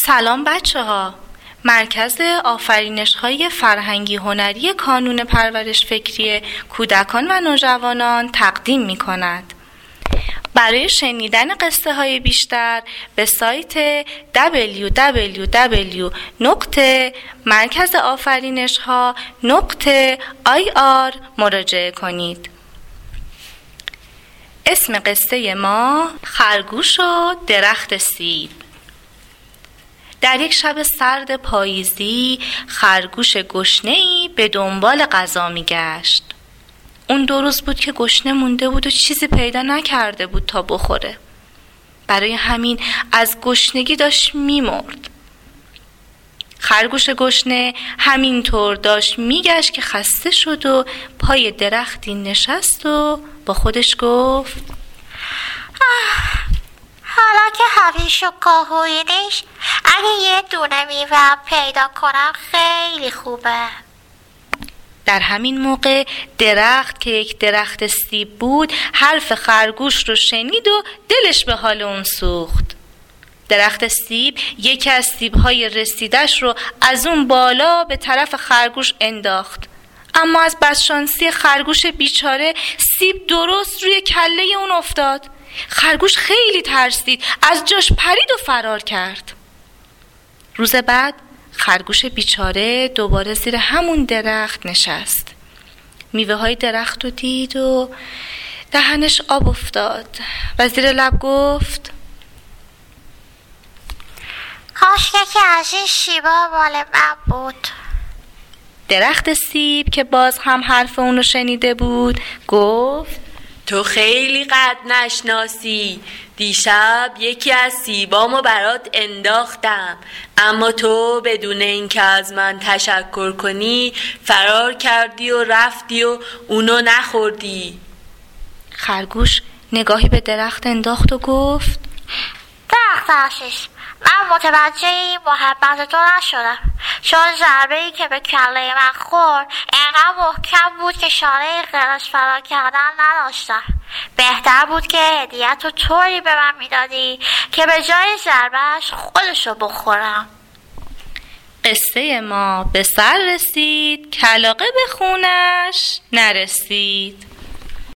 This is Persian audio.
سلام بچه ها. مرکز آفرینش‌های فرهنگی هنری کانون پرورش فکری کودکان و نوجوانان تقدیم می‌کند. برای شنیدن قصه های بیشتر به سایت www.مرکزآفرینش‌ها.ir مراجعه کنید. اسم قصه ما خرگوش و درخت سیب. در یک شب سرد پاییزی خرگوش گشنه‌ای به دنبال غذا می‌گشت. اون 2 روز بود که گشنه مونده بود و چیزی پیدا نکرده بود تا بخوره. برای همین از گشنگی داشت می‌مرد. خرگوش گشنه همینطور داشت میگشت که خسته شد و پای درختی نشست و با خودش گفت حالا که هویش و کاهوینش اگه یه دونه میوه پیدا کنم خیلی خوبه. در همین موقع درخت که یک درخت سیب بود حرف خرگوش رو شنید و دلش به حال اون سوخت. درخت سیب یکی از سیب‌های رسیدش رو از اون بالا به طرف خرگوش انداخت، اما از بدشانسی خرگوش بیچاره سیب درست روی کله اون افتاد. خرگوش خیلی ترسید، از جاش پرید و فرار کرد. روز بعد خرگوش بیچاره دوباره زیر همون درخت نشست. میوه های درخت رو دید و دهنش آب افتاد و زیر لب گفت کاش یکی از این شیبا مال من بود. درخت سیب که باز هم حرف اونو شنیده بود گفت تو خیلی قد نشناسی. دیشب یکی از سیبامو برات انداختم، اما تو بدون اینکه از من تشکر کنی فرار کردی و رفتی و اونو نخوردی. خرگوش نگاهی به درخت انداخت و گفت درخت آشیش، من متوجه این محبت تو نشدم، چون ضربه‌ای که به کله من خورد اینقدر محکم بود که شانه غیرش فرار کردن نداشتم. بهتر بود که هدیه‌ت رو طوری به من میدادی که به جای ضربهش خودشو بخورم. قصه ما به سر رسید، کلاغه به خونش نرسید.